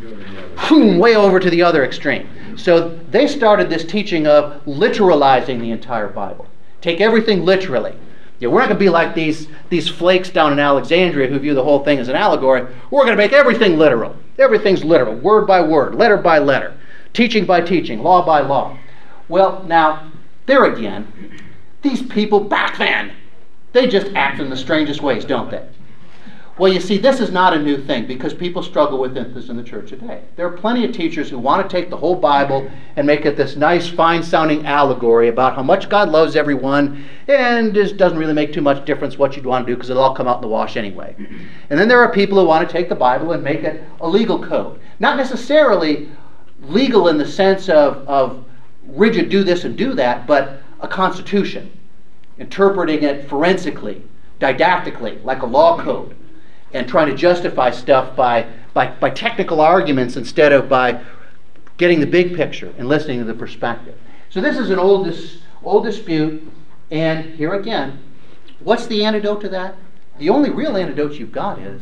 Boom, way over to the other extreme. So they started this teaching of literalizing the entire Bible. Take everything literally. You know, we're not going to be like these, these flakes down in Alexandria who view the whole thing as an allegory. We're going to make everything literal. Everything's literal, word by word, letter by letter, teaching by teaching, law by law. Well, now, there again, these people back then, they just act in the strangest ways, don't they? Well, you see, this is not a new thing because people struggle with this in the church today. There are plenty of teachers who want to take the whole Bible and make it this nice, fine-sounding allegory about how much God loves everyone, and it doesn't really make too much difference what you'd want to do because it'll all come out in the wash anyway. And then there are people who want to take the Bible and make it a legal code. Not necessarily legal in the sense of, of rigid do this and do that, but a constitution, interpreting it forensically, didactically, like a law code, and trying to justify stuff by, by, by technical arguments instead of by getting the big picture and listening to the perspective. So this is an old, dis, old dispute, and here again, what's the antidote to that? The only real antidote you've got is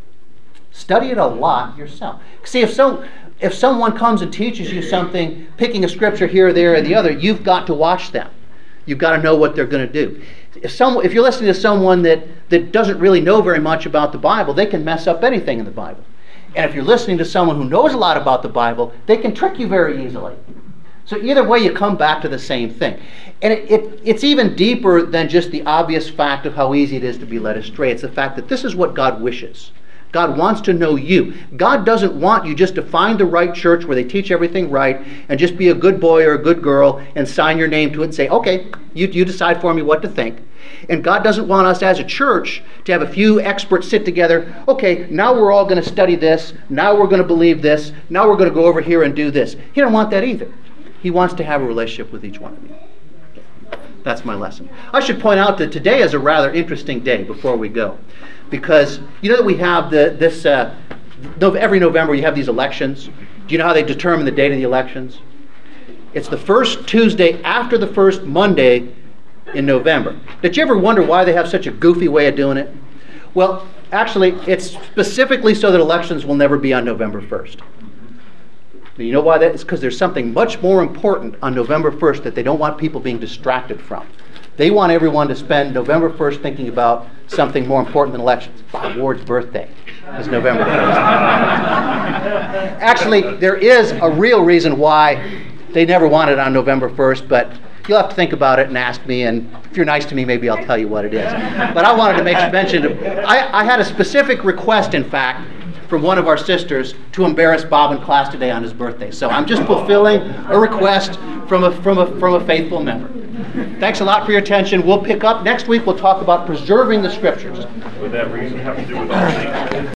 study it a lot yourself. See, if so, if someone comes and teaches you something, picking a scripture here, there, or the other, you've got to watch them. You've got to know what they're going to do. If, some, if you're listening to someone that, that doesn't really know very much about the Bible, they can mess up anything in the Bible. And if you're listening to someone who knows a lot about the Bible, they can trick you very easily. So either way, you come back to the same thing. And it, it, it's even deeper than just the obvious fact of how easy it is to be led astray. It's the fact that this is what God wishes. God wants to know you. God doesn't want you just to find the right church where they teach everything right and just be a good boy or a good girl and sign your name to it and say, okay, you, you decide for me what to think. And God doesn't want us as a church to have a few experts sit together. Okay, now we're all going to study this. Now we're going to believe this. Now we're going to go over here and do this. He doesn't want that either. He wants to have a relationship with each one of you. That's my lesson. I should point out that today is a rather interesting day before we go. Because you know that we have the, this, uh, every November you have these elections. Do you know how they determine the date of the elections? It's the first Tuesday after the first Monday in November. Did you ever wonder why they have such a goofy way of doing it? Well, actually, it's specifically so that elections will never be on November first. You know why that is? Because there's something much more important on November first that they don't want people being distracted from. They want everyone to spend November first thinking about something more important than elections. Bob Ward's birthday is November first. Actually, there is a real reason why they never want it on November first, but you'll have to think about it and ask me, and if you're nice to me, maybe I'll tell you what it is. But I wanted to make mention of, I, I had a specific request, in fact, from one of our sisters to embarrass Bob in class today on his birthday. So I'm just fulfilling a request from a, from a, from a faithful member. Thanks a lot for your attention. We'll pick up next week. We'll talk about preserving the Scriptures. Would that reason have to do with all things?